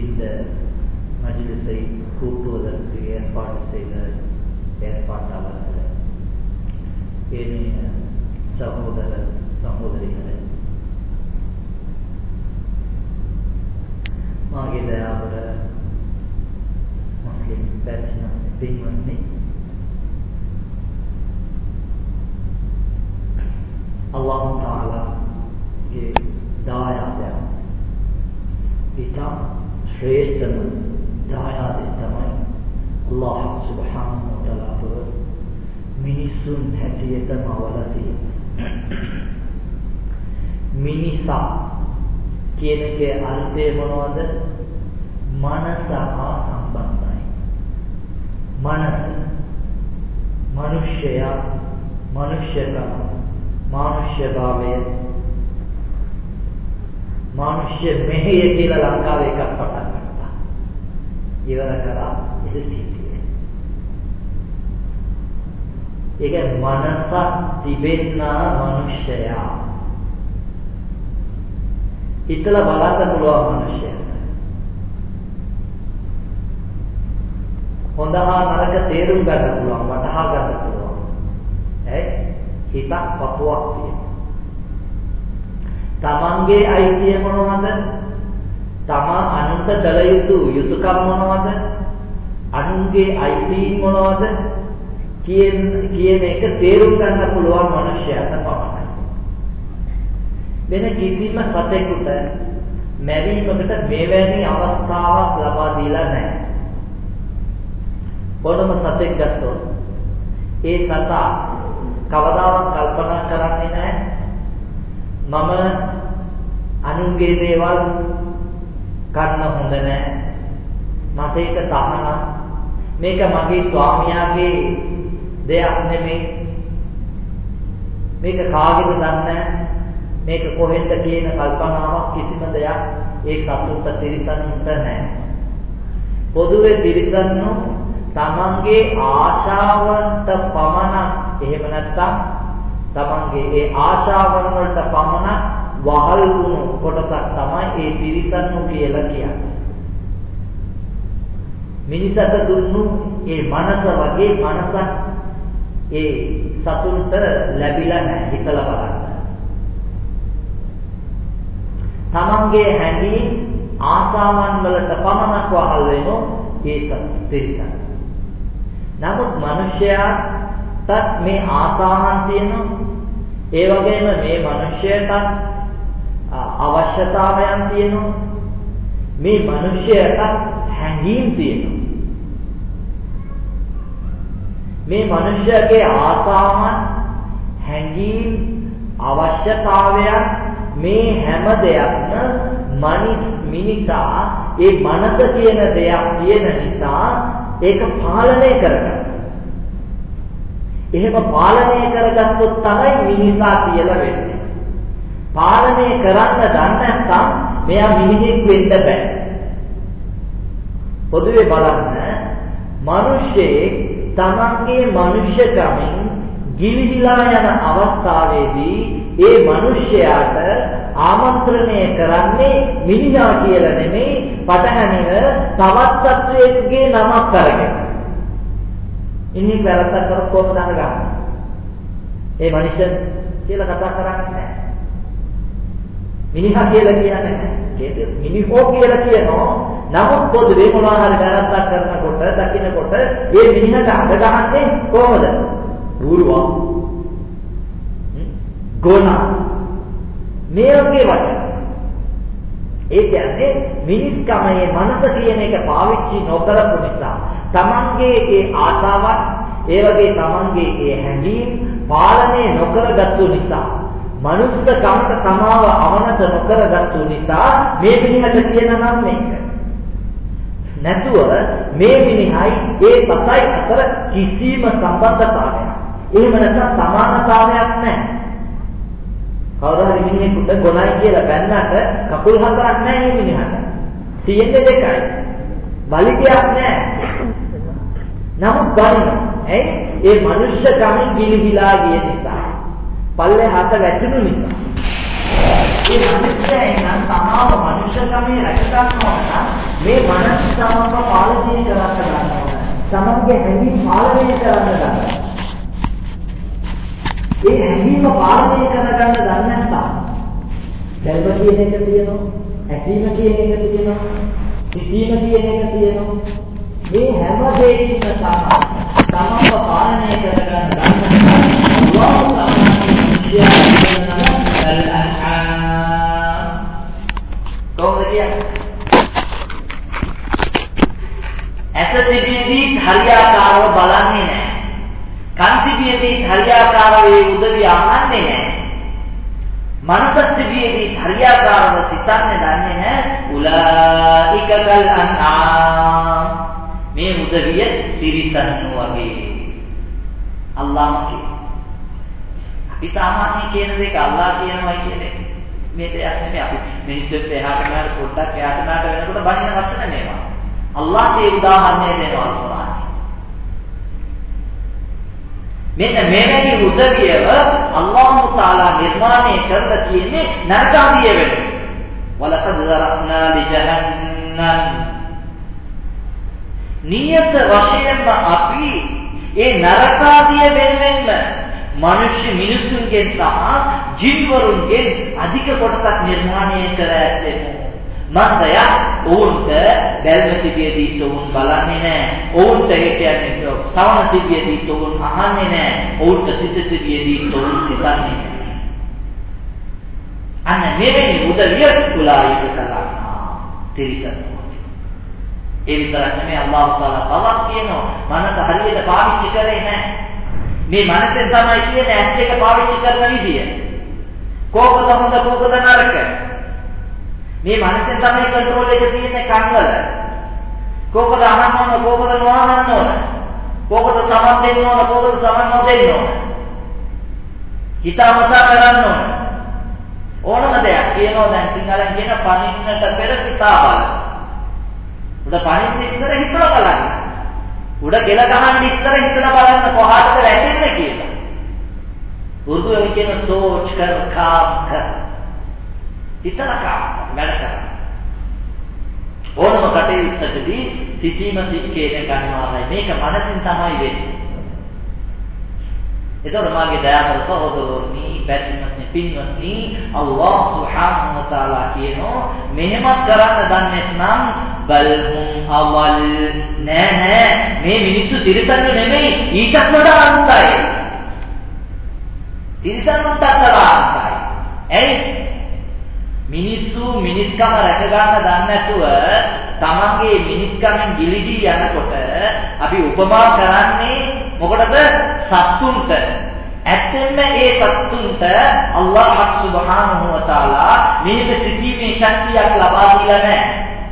இந்த மஜ்லிஸை கூட்டுவதற்கு ஏற்பாடு செய்த ஏற்பாட்டாளர்கள், ஏனைய சகோதர சகோதரிகளை, මාගේ දයාවර මුස්ලිම් පැතින පින්වත්නි, අල්ලාහ් තාලාගේ දායාදය ඉතා ශ්‍රේෂ්ඨම දායාදය තමයි අල්ලාහ් සුබ්හානහු වතාලා මිනිසුන් හැටියටම අවලා තියෙන්නේ. මිනිසා කියන එකේ අර්ථය මොනවද? මනස හා සම්බන්ධයි. මනස, මනුෂ්‍යයා, මනුෂ්‍යකම, මානුෂ්‍යභාවය, මානුෂ්‍ය මෙහෙය කියලා ලංකාවේ එකක් පටන් ගත්තා. ඉවර කරා ඉතිසිතියේ. ඒක මනස තිබෙනා මනුෂ්‍යයා. හිතලා බලන්න පුළුවන් මනුෂ්‍යයෙක්. හොඳ හා නරක තේරුම් ගන්න පුළුවන්, වටහා ගන්න පුළුවන්. හිතක් පපුවක් තියෙනවා. තමන්ගේ අයිතිය මොනවද? තමන් අනුන්ට කළ යුතු යුතුයකම් මොනවද? අනුන්ගේ අයිතීන් මොනවද? කියන එක තේරුම් ගන්න පුළුවන් මනුෂ්‍යයාට පමණයි. වෙන කිසිම සතෙකුට මැරීමකට මෙවැනි අවස්ථාවක් ලබා දීලා නැහැ. මොනම සතෙක් ගත්තොත් ඒ සතා කවදාවත් කල්පනා කරන්නේ නැහැ මම අනුන්ගේ දේවල් කන්න හොඳ නැහැ, මට ඒක තහනම්, මේක මගේ ස්වාමියාගේ දෙයක් නෙමෙයි, මේක කාගේද දන්නේ නැහැ, මේක කොහෙන්ද කියන කල්පනාවක් කිසිම දෙයක් ඒ සතුට තිරිසනුන්ට නැහැ. පොදුවේ තිරිසන්නු තමන්ගේ ආශාවන්ට පමණක්, එහෙම නැත්නම් තමන්ගේ ඒ ආශාවන් වලට පමණක් වහල් වුණු කොටසක් තමයි ඒ තිරිසන්නු කියලා කියන්නේ. මිනිසට දුන්නු ඒ මනස වගේ මනසක් ඒ සතුන්ට ලැබිලා නැහැ. හිතලා බලන්න. තමන්ගේ හැඟීම් ආසාවන් වලට පමණක් වහල් වෙනෝ ඒ තිරිසන්. නමුත් මිනිසයාට මේ ආසාවන් තියෙනවා. ඒ වගේම මේ මිනිසයාට අවශ්‍යතාවයන් තියෙනවා. මේ මිනිසයාට හැඟීම් තියෙනවා. මේ මිනිසයාගේ ආසාවන්, හැඟීම්, අවශ්‍යතාවයන් මේ හැම දෙයක්ම මිනිසා ඒ මනස කියන දෙයක් තියෙන නිසා ඒක පාලනය කරගන්න. එහෙම පාලනය කරගත්තොත් තමයි මිනිසා කියලා වෙන්නේ. පාලනය කරන්න දන්නේ නැත්නම් මෙයා මිනිහෙක් වෙන්න බෑ. පොදුවේ බලන්න, මිනිස්සෙක් තමන්ගේ මනුෂ්‍යකමින් ගිලිහිලා යන අවස්ථාවේදී ඒ මිනිසයාට ආමන්ත්‍රණය කරන්නේ මිනිහා කියලා නෙමෙයි, පටහැනිව තවත් සත්වයෙකුගේ නමක් අරගෙන. ඉන්නේ වැරද්දක් කරොත් කොහොමද අහගන්නේ? ඒ මිනිසෙන් කියලා කතා කරන්නේ නැහැ. මිනිහා කියලා කියන්නේ නැහැ. මිනිහෝ කියලා කියනවා. නමුත් පොදුවේ මොනවා හරි වැරද්දක් කරනකොට, දකින්නකොට ඒ මිනිහට අඬ ගහන්නේ කොහොමද? බූරුවා. ගෝනා මේ වගේ වචන. ඒ කියන්නේ මිනිස්කමේ මනස කියන එක පාවිච්චි නොකරපු නිසා තමන්ගේ ඒ ආසාවන්, ඒ වගේ තමන්ගේ ඒ හැඟීම් පාලනය නොකරගත්තු නිසා, මනුස්සකමට තමාව අවනත නොකරගත්තු නිසා මේ මිනිහට කියන නම් මේක. නැතුව මේ මිනිහයි ඒ සතයි අතර කිසිම සම්බන්ධතාවයක්, එහෙම නැත්නම් සමානතාවයක් නැහැ. කවුරු හරි මිනිහෙකුට ගොනයි කියලා බැන්නට කකුල් හතරක් නැහැ මේ මිනිහට. තියෙන්නේ දෙකයි. බලිකයක් නැහැ. නමුත් ගන්න. ඒ මනුෂ්‍ය කමින් ගිලිහිලා ගිය නිසා. පල්ලෙහාට වැටුණු නිසා. ඒ මනුස්සයන් නම් තමාව මනුෂ්‍යකමේ රැක ගන්නවා නම් මේ මනස තමව පාලනය කරන්න ගන්නවා. තමන්ගේ හැඟීම් පාලනය කරන්න ගන්නවා. ඒ හැඟීම පාලනය කරගන්න දන්නේ නැත්නම් දැල්ව කියන එක තියෙනවා, ඇසීම කියන එක තියෙනවා, සිතීම කියන එක තියෙනවා. මේ හැම දෙයකින්ම තමන්ව පාලනය කරගන්න ඇස තිබෙද්දී හරියාකාරව බලන්නේ නැහැ. කන් තිබෙද්දී හරියාකාරව ඒ උදවිය අහන්නේ නැහැ. මනස තිබෙද්දී හරියාකාරව සිතන්නේ දන්නේ නැහැ. උලායිකල් අන්ආම්. මේ උදවිය තිරිසන් වගේ. අල්ලාහ් කියනවා. අපි සාමාන්‍ය කියන දෙක අල්ලාහ් කියනවායි කියන්නේ මේ දෙයක් නෙමෙයි. අපි මිනිස්සුන්ට එහාට මෙහාට පොඩ්ඩක් එහාට මෙහාට වෙනකොට බණින වචන මේවා. අල්ලාහ් ඒ උදාහරණය දෙනවා කුරානේ. මෙන්න මෙවැනි උදවියව අල්ලාහ් තාලා නිර්මාණය කරලා තියෙන්නේ නරකාදිය වෙනුවෙන්. වලකද් දරක්නා ලිජහන්නම්. නියත වශයෙන්ම අපි ඒ නරකාදිය වෙනුවෙන්ම මිනිසුන්ගෙන් සහ ජීවරුන්ගෙන් අධික කොටසක් නිර්මාණය කර ඇත්තේ. මන්දය ඔවුන්ට බැල්ම තිබියදී ඔවුන් බලන්නේ නැහැ. ඔවුන්ට කියන්නේ සවන තිබියදී ඔවුන් අහන්නේ නැහැ. ඔවුන්ට සිත තිබියදී ඔවුන් සිතන්නේ නැහැ. අන්න මෙවැනි උදවිය කුලායික කළා. තිරිසන්. ඒ විතරක් නෙමෙයි අල්ලාහ් තාලා තවත් කියනවා මනස හරියට පාවිච්චි කරේ නැහැ. මේ මනසෙන් තමයි කියන්නේ ඇස් දෙක පාවිච්චි කරන විදිය. කෝකද හොඳ කෝකද නරක. මේ මනසෙන් තමයි කන්ට්‍රෝල් එක තියෙන්නේ කන්වල. කෝකද අහන්න ඕන කෝකද නොඅහන්න ඕන. කෝකද සමන් දෙන්න ඕන කෝකද සමන් නොදෙන්න ඕන. හිතාමතා කරන්න ඕන. ඕනම දෙයක් කියනවා දැන් සිංහලෙන් කියන පණින්නට පෙර හිතා බලන්න. උඩ පණින්න ඉස්සර හිතලා බලන්න. උඩ කෙල ගහන්න ඉස්සර හිතලා බලන්න කොහාටද වැටෙන්නේ කියලා. උර්දුවෙන් කියන සෝච් කර කාම් කර. හිතලා කාම් වැඩ කරන්න. ඕනම කටයුත්තකදී සිතීම කියන ගන්නවායි මේක මනසින් තමයි වෙන්නේ. ඒතකොට මාගේ දයාබර සහෝදරවරුනි පැතිමත්නි පින්වත්නි අල්ලාහ් සුබ්හානහු වතාලා කියනවා මෙහෙමත් කරන්න දන්නේ නැත්නම් බල්හුම් අවල් නෑ මේ මිනිස්සු තිරසන්න නෙමෙයි ඊටත් වඩා අන්තයි. තිරසන්නුන්ට අතරාන්තයි. එයි මිනිස්සු මිනිස්කම රැක ගන්න දන්නේ නැතුව තමන්ගේ මිනිස්කමෙන් ගිලිහී යනකොට අපි උපමා කරන්නේ මොකටද? සත්තුන්ට. ඇත්තෙන්ම ඒ සත්තුන්ට අල්ලාහ් සුබ්හානහු වතාලා මේක සිටීමේ ශක්තියක් ලබා දීලා නැහැ.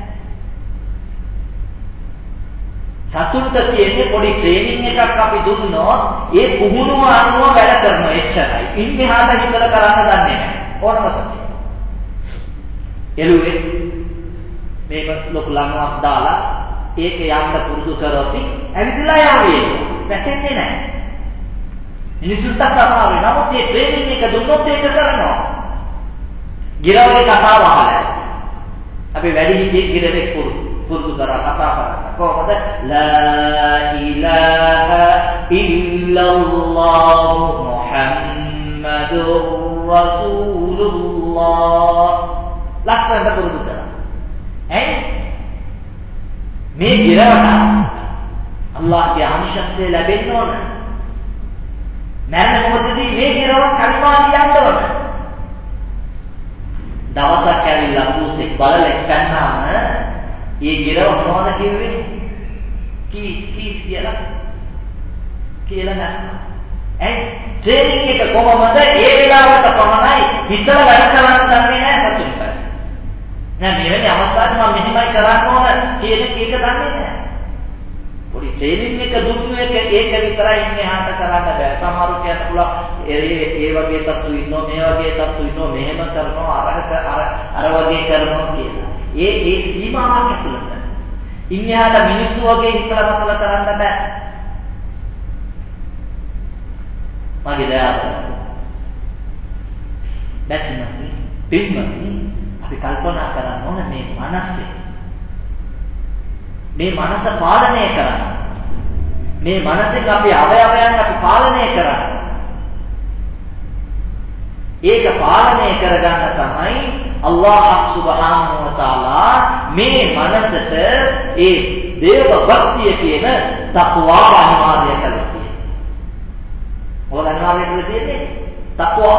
සතුන්ට තියෙන්නේ පොඩි ට්‍රේනින් එකක් අපි දුන්නොත් ඒ පුහුණුව අනුව වැඩ කරනවා එච්චරයි. ඉන්නෙහාට හිතලා කරන්න දන්නේ නැහැ. ඕනම සතිය. එළුවේ මේක ලොකු ළමවක් දාලා ඒක යන්න පුරුදු කරොත් ඇවිදලා යාවේ. වැටෙන්නේ නැහැ. මිනිසුන්ට අමාරුයි. නමුත් මේ ට්‍රේනින් එක දුන්නොත් ඒක කරනවා. ගිරවගේ කතාව අහලා. අපි වැඩි හිටියේ ගිරවේ පුරුදු කරා කතා කරා. කොහොමද? ලා ඉලාහා ඉල්ලල්ලාහ් මුහම්මදුර් රසූලුල්ලාහ්. ලක්ෂණ පුරුදු කරා. මේ ගිරවට අල්ලාහ්ගේ ආශිර්වාදය ලැබෙන්න ඕන. මරණ මොහොතදී මේ ගිරව කල්පනා කියන්න ඕන. දවසක් ඇවිල්ලා පුසෙක් බලලෙක් ගන්නාම ඒ ගිරව මොනවද කිව්වේ? කීස් කියලා නෑ. ට්‍රේනින් එක කොහොමද? ඒ වෙලාවට පමණයි හිතලා වැඩ කරන්න දන්නේ නැහැ සතුන්ට. නෑ මෙවැනි අවස්ථාවක මම මෙහෙමයි කරන්න ඕන කියන එක දන්නේ නැහැ. පොඩි ට්‍රේනින් එක දුන්නු එක ඒක විතරයි ඉන්නේ හාට කරන්න බෑ. සමහරු කියන්න පුළුවන් ඒ වගේ සත්තු ඉන්නෝ මේ වගේ සත්තු ඉන්නෝ මෙහෙම කරනවා අර වගේ කරනවා කියලා. ඒ සීමාවක් ඇතුළත. ඉන්නහාට මිනිස්සු වගේ හිතලා මතලා කරන්න බෑ. මගේ දයාව. දැක්කම පින්වත්නි අපි කල්පනා කරන්න ඕන මේ මනසේ. මේ මනස පාලනය කරන්න. මේ මනසෙන් අපි අවයවයන් අපි පාලනය කරන්න. ඒක පාලනය කරගන්න තමයි අල්ලාහ් සුබ්හානහු වතාලා මේ මනසට ඒ දේව භක්තිය කියන තක්වාව අනිවාර්ය කරලා තියෙනවා. මොකද අනිවාර්ය කරලා තියෙන්නේ? තක්වා.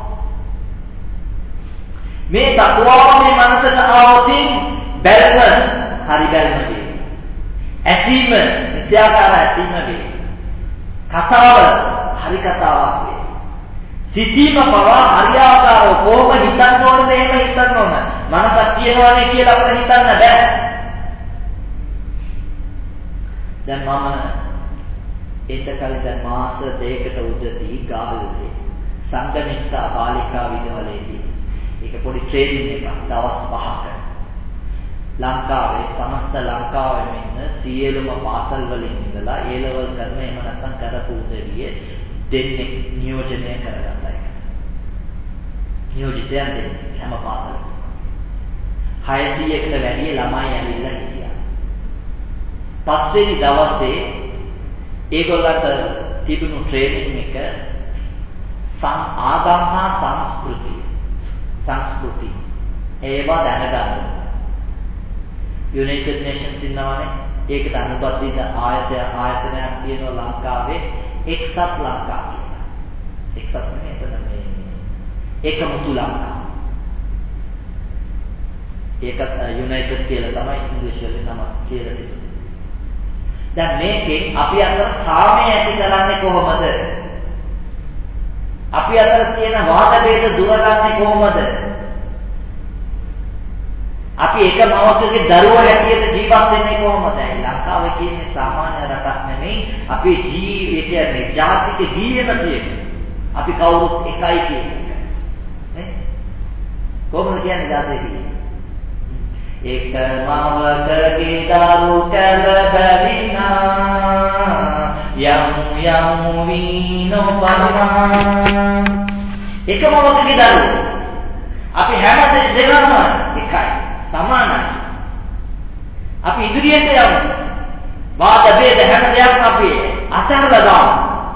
මේ තක්වාව මේ මනසට ආවොතින් බැලම හරි බැලම වේ. ඇසීම විද්‍යාකාර ඇසීම වේ. කතාව හරි කතාවක් වේ. සිතීම පවා හරියාකාරව කොහොම හිතන්න ඕනද එහෙම හිතන්න ඕන. මනසක් තියෙනවනේ කියලා අපිට හිතන්න බෑ. දැන් මම ඒකකලින් දැන් මාස දෙකකට උදදී ගාල්ලේ සංගමිත්තා බාලිකා විද්‍යාලයේදී ඒක පොඩි ට්‍රේනින් එකක් දවස් 5ක ලංකාවේ සමස්ත ලංකාවෙම ඉන්න සියලුම පාසල් වලින් ඉඳලා A level කරන එහෙම නැත්නම් කරපු උදවිය දෙන්නේ නියෝජනය කරගත්තා ඒක. නියෝජිතයන් දෙන්නේ හැම පාසලකම 600කට වැඩි ළමයි ඇවිල්ලා හිටියා. පස්වෙනි දවසේ ඒගොල්ලන්ට තිබුණු ට්‍රේනින් එක ආගම් හා සංස්කෘති ඒවා දැනගන්න. යුනයිටඩ් නේෂන්ස් ඉන්නවනේ ඒකට අනුබද්ධ ආයතනයක් තියෙනවා ලංකාවේ එක්සත් ලංකාව කියලා. එක්සත් නෙමෙයි එතන මේ ඒකමුතු ලංකාව. ඒකත් යුනයිටඩ් කියලා තමයි ඉංග්‍රීසි වලින් නම කියලා තියෙන්නේ. දැන් මේකේ අපි අතර සාමය ඇති කරන්නේ කොහොමද? අපි අතර තියෙන වාද ભેද දුරගන්නේ කොහොමද? අපි එක මවකගේ දරුවෝ හැටියට ජීවත් වෙන්නේ කොහොමද? ලංකාවේ කියන්නේ සාමාන්‍ය රටක් නෙමෙයි. අපේ ජීවිතය කියන්නේ ජාතික ජීවන තියෙන්නේ. අපි කවුරුත් එකයි කියන්නේ. නේ? කොහොමද කියන්නේ ජාතික ජීවන? එක මවකගේ දරු කැලබැවිනා යම් වීනෝ පරිමා. එක මවකගේ දරුවෝ අපි හැම දෙනාම එකයි. සමානයි. අපි ඉදිරියට යමු. වාද ભેද හැම දෙයක්ම අපි අතහැරලා දාමු.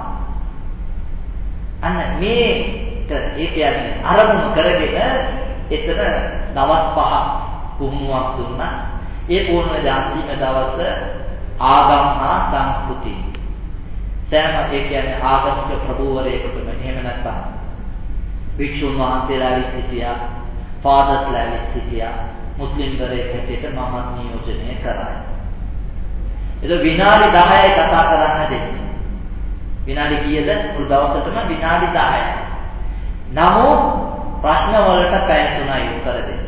අන්න මේක ඒ කියන්නේ අරමුණු කරගෙන එතන දවස් 5ක් පුහුණුවක් දුන්නා. ඒ පුහුණුවේ අන්තිම දවස ආගම් හා සංස්කෘතිය. සෑම ඒ කියන්නේ ආගමික ප්‍රභූවරයෙකුටම එහෙම නැත්නම් භික්ෂුන් වහන්සේලා සිටියා, ෆාදර්ස්ලා සිටියා. මුස්ලිම් දරේ හැටියට මම නියෝජනය කරා. ඒක විනාඩි 10යි කතා කරන්න දෙන්නේ. විනාඩි කීයද? මුළු දවසටම විනාඩි 10යි. නමුත් ප්‍රශ්න වලට පැය 3යි උත්තර දෙන්න.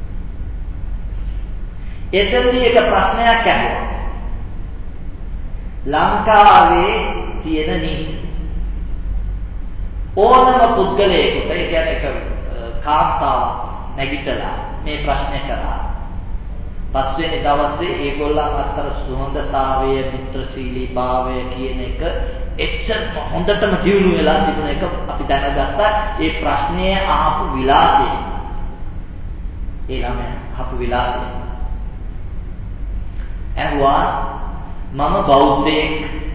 එතනදී එක ප්‍රශ්නයක් ඇහුවා. ලංකාවේ තියෙන නීති ඕනම පුද්ගලයෙකුට ඒ කියන්නේ එක කාන්තාව නැගිටලා මේ ප්‍රශ්නේ කරා. පස්වෙනි දවසේ ඒගොල්ලන් අතර සුහදතාවය, මිත්‍රශීලීභාවය කියන එක එච්චර හොඳටම දියුණු වෙලා තිබුණ එක අපි දැනගත්තා. ඒ ප්‍රශ්නය අහපු විලාසය. ඒ ළමයා අහපු විලාසය. ඇහුවා මම බෞද්ධයෙක්.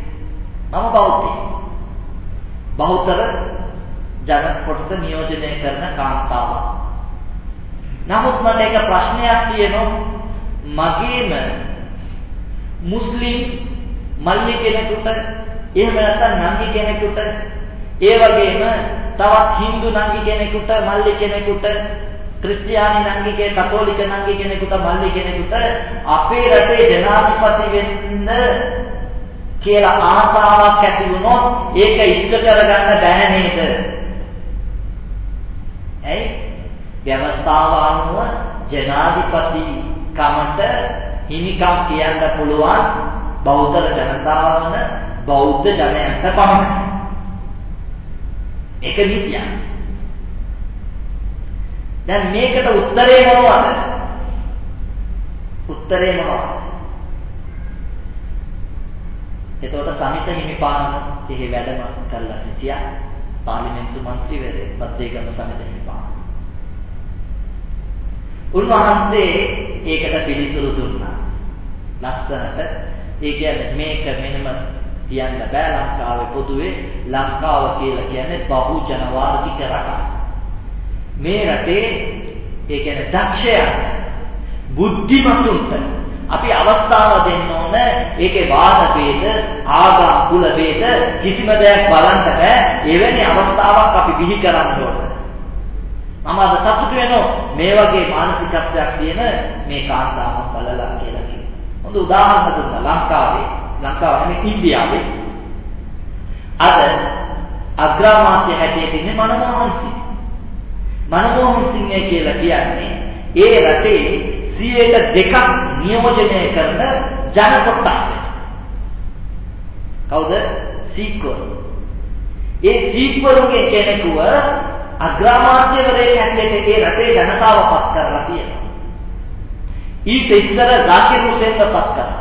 බෞද්ධ ජන කොටස නියෝජනය කරන කාන්තාවක්. නමුත් මට එක ප්‍රශ්නයක් තියෙනවා. මගේම මුස්ලිම් මල්ලි කෙනෙකුට එහෙම නැත්නම් නංගි කෙනෙකුට ඒ වගේම තවත් Hindu නංගි කෙනෙකුට මල්ලි කෙනෙකුට ක්‍රිස්තියානි නංගි කතෝලික නංගි කෙනෙකුට මල්ලි කෙනෙකුට අපේ රටේ ජනාධිපති වෙන්න කියලා ආසාවක් ඇති වුණොත් ඒක ඉෂ්ට කරගන්න බෑ නේද? ඇයි? ව්‍යවස්ථාව අනුව ජනාධිපති කමට හිමිකම් කියන්න පුළුවන් බෞද්ධ ජනතාව වන බෞද්ධ ජනයන්ට පමණයි. ඒක නිතියක්. දැන් මේකට උත්තරේ මොනවද? එතකොට සමිත හිමිපාණන් එහි වැඩම කරලා සිටියා. පාර්ලිමේන්තු මන්ත්‍රීවරයෙක් පත්ේගම සමිත හිමිපාණන්. උන්වහන්සේ ඒකට පිළිතුරු දුන්නා. ලස්සනට ඒ කියන්නේ මේක මෙහෙම කියන්න බෑ ලංකාවේ පොදුවේ ලංකාව කියලා කියන්නේ බහුජන වාර්ගික රටක්. මේ රටේ ඒ කියන්නේ දක්ෂයන් බුද්ධිමතුන්ට අපි අවස්ථාව දෙන්න ඕන. ඒකේ වාද ભેද ආගම් කුල ભેද කිසිම දෙයක් බලන්න බෑ. එවැනි අවස්ථාවක් අපි බිහි කරන්න ඕන. මම අද සතුටු වෙනවා මේ වගේ මානසිකත්වයක් තියෙන මේ කාන්තාව බලලා කියලා කියනවා. හොඳ උදාහරණ දුන්නා ලංකාව නෙමෙයි ඉන්දියාවේ. අද අග්‍රාමාත්‍ය හැටියට ඉන්නේ මනමෝහන් සිං. මනමෝහන් සිං කියලා කියන්නේ ඒ රටේ 2% නියෝජනය කරන ජන කොටස. කවුද? සීක්වරු. ඒ සීක්වරුගේ කෙනෙකුව අග්‍රාමාත්‍යවරයෙක් හැටියට ඒ රටේ ජනතාව පත් කරලා තියෙනවා. ඊට ඉස්සර ජාකිර් හුසේන්ව පත් කරා.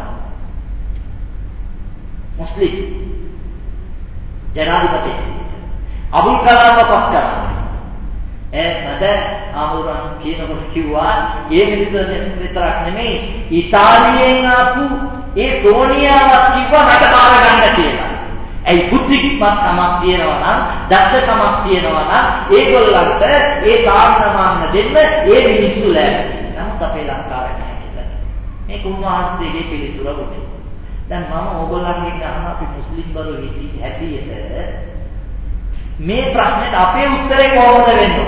මුස්ලිම් ජනාධිපති අබුල් කලාම්ව පත් කරා. මට ආමුරන් කියනකොට කිව්වා මේ මිනිස්සුන් විතරක් නෙමෙයි ඉතාලියෙන් ආපු ඒ සෝනියාවත් කිව්වා මට බාර ගන්න කියලා. ඒ බුද්ධිමත්කමක් තියෙනවා නම් දක්ෂකමක් තියෙනවා නම් ඒගොල්ලන්ට ඒ සාර්ථකවම දෙන්න ඒ මිනිස්සු ලෑස්ති. නමුත් අපේ ලංකාවේ නැහැ. මේක උන්වහන්සේගේ පිළිතුර වුණේ. දැන් මම ඕගොල්ලන්ගෙන් අහන අපි මුස්ලිම් බරු හැටියට මේ ප්‍රශ්නෙට අපේ උත්තරේ කොහොමද වෙන්නේ?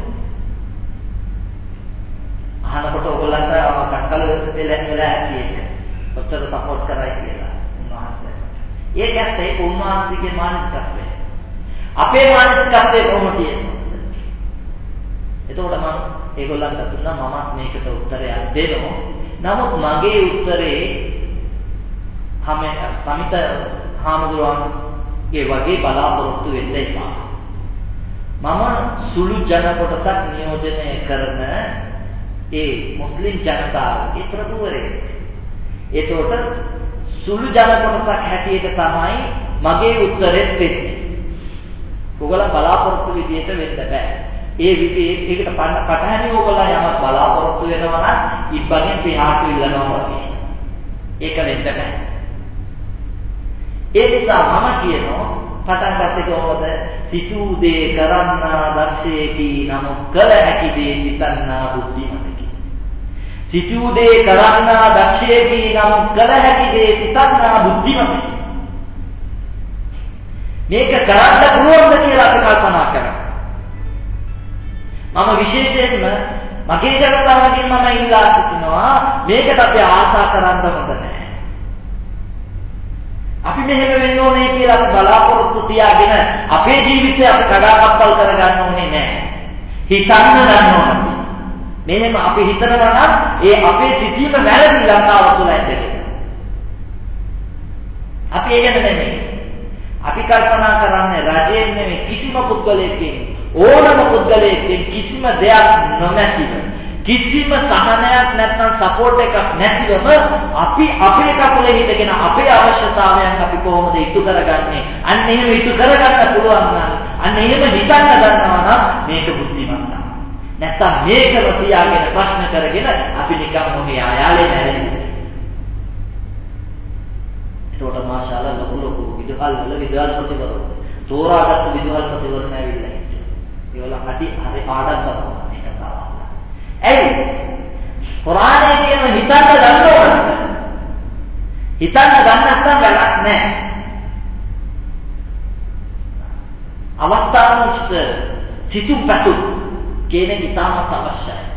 අහනකොට ඕගොල්ලන්ට කටකල වෙලා ඇති එක. ඔච්චර සපෝට් කරයි කියලා උන්වහන්සේ. ඒකත් ඒක උන්වහන්සේගේ මානසිකත්වය. අපේ මානසිකත්වය කොහොමද තියෙන්නේ? එතකොට මම ඒගොල්ලන්ට දුන්නා මමත් මේකට උත්තරයක් දෙනවා. නමුත් මගේ උත්තරේ සමිත හාමුදුරුවන්ගේ වගේ බලාපොරොත්තු වෙන්න එපා. මම සුළු ජන කොටසක් නියෝජනය කරන ඒ මුස්ලිම් ජනතාවගේ ප්‍රභූවරයෙක්. ඒතකොට සුළු ජන කොටසක් හැටියට තමයි මගේ උත්තරෙත් වෙන්නේ. ඔයගොල්ලෝ බලාපොරොත්තු විදියට වෙන්න බෑ. ඒකට පටහැනි ඔයගොල්ලෝ යමක් බලාපොරොත්තු වෙනවා නම් ඉබ්බගෙන් පියාට ඉල්ලනවා වගේ. ඒක වෙන්න බෑ. ඒ නිසා මම කියනවා පටන් ගත්තේ කොහොමද? සිතූ දේ කරන්නා දක්ෂයෙකි නමුත් කළ හැකි දේ සිතන්නා බුද්ධිමතකි. සිතූ දේ කරන්නා දක්ෂයෙකි නමුත් කළ හැකි දේ සිතන්නා බුද්ධිමතකි. මේක කරන්න පුළුවන්ද කියලා අපි කල්පනා කරමු. මම විශේෂයෙන්ම මගේ ජනතාවගෙන් මම ඉල්ලා සිටිනවා මේකට අපි ආශා කරන්න හොඳ නැහැ. අපි මෙහෙම වෙන්න ඕනේ කියලා අපි බලාපොරොත්තු තියාගෙන අපේ ජීවිතය අපි කඩාකප්පල් කරගන්න ඕනේ නැහැ. හිතන්න ගන්න ඕනේ. මෙහෙම අපි හිතනවා නම් ඒ අපේ සිටීම වැරදි ලංකාව තුළ ඇත්තේ. අපි ඒක නෙමෙයි. අපි කල්පනා කරන්නේ රජයෙන් නෙමෙයි කිසිම පුද්ගලයෙක්ගෙන් ඕනම පුද්ගලයෙක්ගෙන් කිසිම දෙයක් නොමැතිව කිසිම සහනයක් නැත්නම් සපෝට් එකක් නැතිවම අපි අපේ කකුලේ හිටගෙන අපේ අවශ්‍යතාවයන් අපි කොහොමද ඉටු කරගන්නේ? අන්න එහෙම ඉටු කරගන්න පුළුවන් නම් අන්න එහෙම හිතන්න ගන්නවා නම් මේක බුද්ධිමත්. නැත්නම් මේකම තියාගෙන ප්‍රශ්න කරගෙන අපි නිකන් මොහේ ආයාලේ නැරෙන්නේ. ඒකට මාෂාල්ලා ලොකු විදුහල් ප්‍රතිවරු තෝරාගත්තු විදුහල් ප්‍රතිවරු නැවිලා හිටියා. ඒවල හරි පාඩම් කරනවා. ඇයි? කුරානයේ තියෙන හිතන්න ගන්න ඕන. හිතන්න ගන්න නැත්නම් වැඩක් නැහැ. අවස්ථානුස්ත සිතුපතු කියන කිතාමත් අවශ්‍යයි.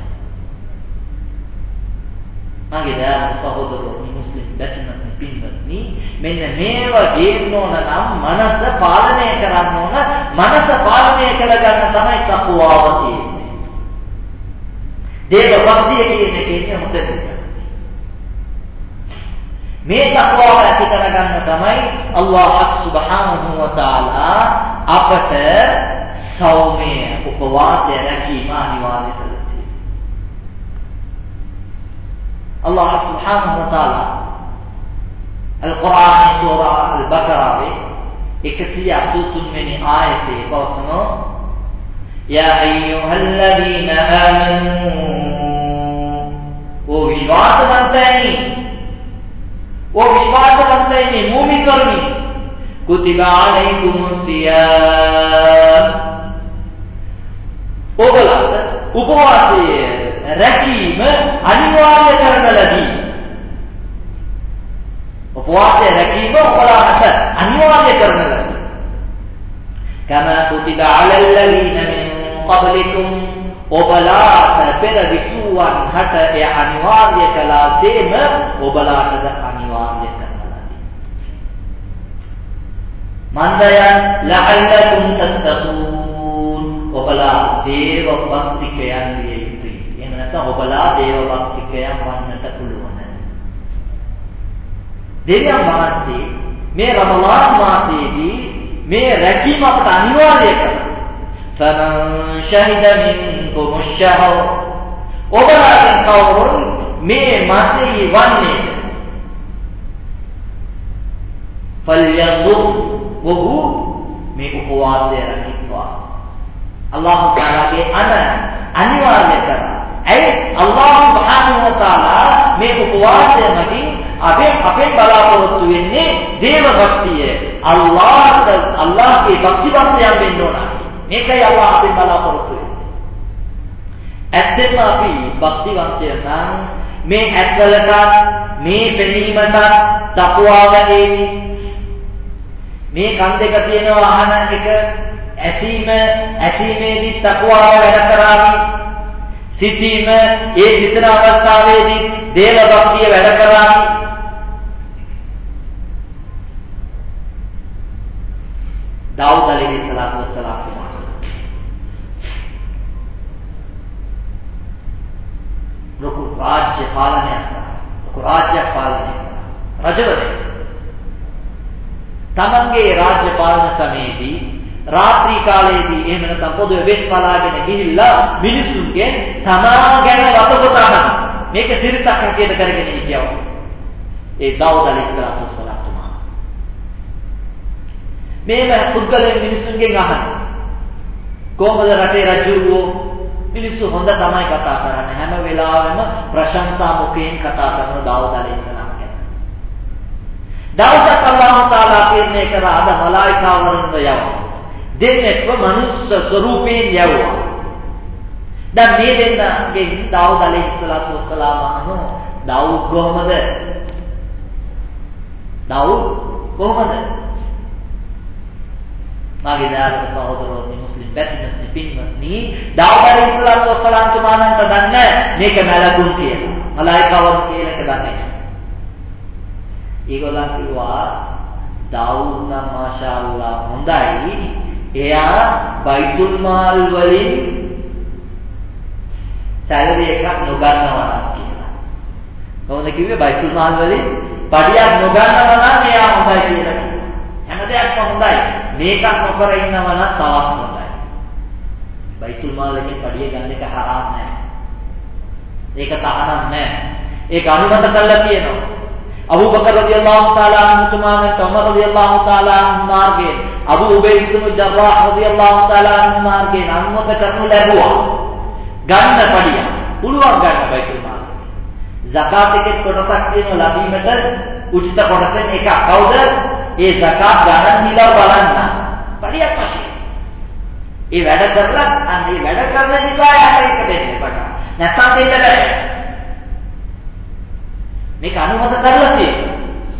මගේ දයාව සහෝදරවෝ මුස්ලිම් බැතිමත්නි පින්වත්නි මෙන්න මේව ගේන්න ඕන නම් මනස පාලනය කරන්න ඕන. මනස පාලනය කරගන්න තමයි තක්වාව තියෙන්නේ. දේව භක්තිය කියන එකේ මොකද? මේ තක්වාව ඇති කරගන්න තමයි අල්ලාහ් සුබ්හානහු වතාලා අපට සෞම්‍ය උපවාසය රැකීම අනිවාර්ය කළා. අල්ලාහ් සුබ්හානහු වතාලා අල්-කුර්ආන් සූරා අල්-බකරා 183 වෙනි ආයතේ පවසනවා يا أيها الذين آمنوا විශ්වාසවන්තයනි. ඕ විශ්වාසවන්තයනි මුමින් කරමි. කුතිබා අලයිකුමුස් සියාම්. ඔබලාට උපවාසයේ රැකීම අනිවාර්ය කරන ලදී. උපවාසයේ රැකීම ඔබලාට අනිවාර්ය කරන ලදී. කමා කුතිබා අලල් ලදීන මින් ක්බලිකුම්. ඔබලාට පෙර විසුවන් හට එය අනිවාර්ය කළාසේම ඔබලාටද අනිවාර්ය කරන ලදී. මන්දයන් ලඅල්ලකුම් තත්තකූන්. ඔබලා දේව භක්තිකයන් විය යුතුයි. එහෙම නැත්නම් ඔබලා දේව භක්තිකයන් වන්නට පුළුවන්. දෙවියන් වහන්සේ මේ රමලාන් මාසයේදී මේ රැකීම අපට අනිවාර්ය කරනවා. فمن شهد منكم الشهر. ඔබලාගෙන් කවුරුන් මේ මාසයේ වන්නේ فليصم. ඔහු මේ උපවාසය රැකීවා. අල්ලාහ් තාලාගේ අනිවාර්ය කරා. ඇයි අල්ලාහ් සුබ්හානහු වතාලා මේ උපවාසය මගින් අපෙන් බලාපොරොත්තු වෙන්නේ දේව භක්තිය. අල්ලාහ්ගේ භක්තිවන්තයන් වෙන්න ඕන. මේකයි අල්ලාහ් අපෙන් බලාපොරොත්තු වෙන්නේ. ඇත්තටම අපි භක්තිවන්තය නම් මේ ඇත්වලට මේ පෙනීමට තක්වාව දෙවි. මේ කන් දෙක තියෙනවා අහන එක ඇසීමේදී තක්වාව වැඩ කරાવી. සිතීම ඒ සිතන අවස්ථාවේදී දේව භක්තිය වැඩ කරાવી. दाऊद अलैहिस्सलाम ලොකු රාජ්‍ය පාලනයක් කරා. ලොකු රාජ්‍ය පාලනයක් කරා. රජවරයෙක්. තමන්ගේ රාජ්‍ය පාලන සමයේදී රාත්‍රී කාලයේදී එහෙම නැත්නම් පොදුවේ වෙස් බලාගෙන ගිහිල්ලා මිනිසුන්ගෙන් තමා ගැන වතපොත අහන. මේක සිරිතක් හැටියට කරගෙන හිටියව. ඒ दाऊद अलैहिස්සලාම් තුමා. මේව පුද්ගලයන් මිනිසුන්ගෙන් අහන. කොහොමද රටේ රජුරෝ මිනිස්සු හොඳ තමයි කතා කරන්නේ. හැම වෙලාවෙම ප්‍රශංසා මුඛයෙන් කතා කරන दाऊद अलैहिस्सलाम ගැන. दाऊद අල්ලාහ් තාලා කියන්නේ කරා අද මලායිකාවරුන්ව යවනවා. දෙන්නෙක්ව මනුස්ස ස්වරූපයෙන් යවුවා. දැන් මේ දෙන්නගෙන් दाऊद अलैहिस्सलाम අහනවා दाऊद කොහොමද? दाऊद කොහොමද? මාගේ දායක සහෝදරවරුනි මුස්ලිම් පැතිමත්නි පින්වත්නි दाऊद अलैहिस्सलाम තුමාණන්ට දන්නේ මේක මලකුන් කියලා. මලායිකාවරුන් කියලා එක දන්නේ නැහැ. ඒගොල්ලන් කිව්වා दाऊद නම් මාෂාඅල්ලා හොඳයි. එයා බයිතුල් මාල් වලින් සැලරි එකක් නොගන්නවා කියලා. කොහොමද කිව්වේ බයිතුල් මාල් වලින් පඩියක් නොගන්නවා නම් එයා හොඳයි කියලා කිව්වා. හැම දෙයක්ම හොඳයි. මේකක් නොකර ඉන්නවා නම් තවත් හොඳයි. බයිතුල් මාල් වලින් පඩිය ගන්න එක හරාම් නෑ. ඒක තහනම් නෑ. ඒක අනුමත කරලා තියෙනවා. අබූ බකර් රදියල්ලාහු තාලා අන්හු තුමාණන් උමර් රදියල්ලාහු තාලා අන්හු මාර්ගයෙන් අබූ උබයිද් ඉබ්නු ජර්රාහ් රදියල්ලාහු තාලා අන්හු මාර්ගයෙන් අනුමත කරනු ලැබුවා. ගන්න පඩිය. පුළුවන් ගන්න බයිතුල් මාල්. zakat එකේ කොටසක් තියෙනවා ලැබීමට උචිත කොටසෙන් එකක්. කවුද? ඒ zakat ගණන් නිලව බලන්න. පඩියක් වශයෙන්. ඒ වැඩ කරලා අන්න ඒ වැඩ කරන නිසා යට එක දෙන්න පටන්. නැත්නම් දෙන්න බෑ. මේක අනුමත කරලා තියෙනවා.